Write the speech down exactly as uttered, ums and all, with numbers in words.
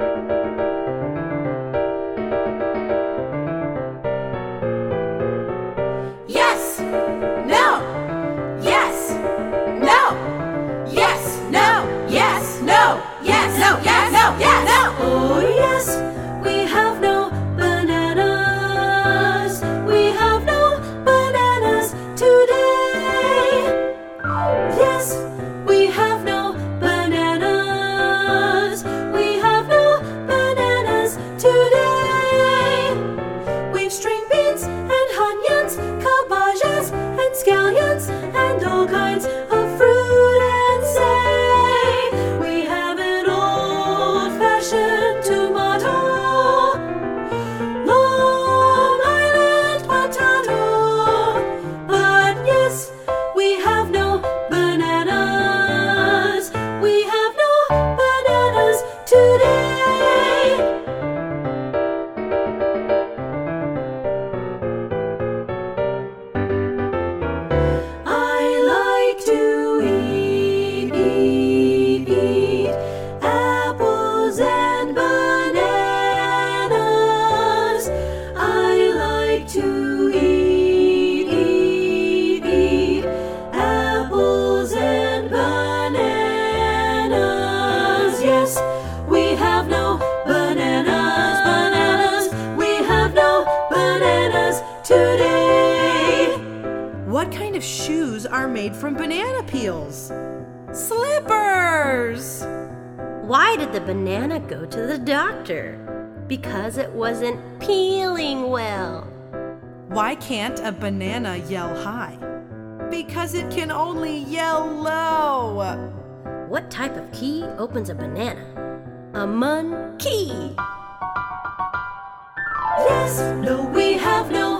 Yes, no, yes, no, yes, no, yes, no, yes, no, yes, no, yes, no. Oh yes, we have no bananas. We have no bananas today. Yes, we have no bananas. We have no bananas today. We've string beans and onions, cabbages and scallions, and all kinds of fruit and say. We have an old-fashioned tomato, Long Island potato. But yes, we have no bananas. We have no bananas today. I like to eat, eat, eat apples and bananas. I like to eat, eat, eat apples and bananas. Yes, we have no bananas, bananas. We have no bananas today. What kind of shoes are made from banana peels? Slippers! Why did the banana go to the doctor? Because it wasn't peeling well. Why can't a banana yell high? Because it can only yell low. What type of key opens a banana? A monkey. Yes, no, we have no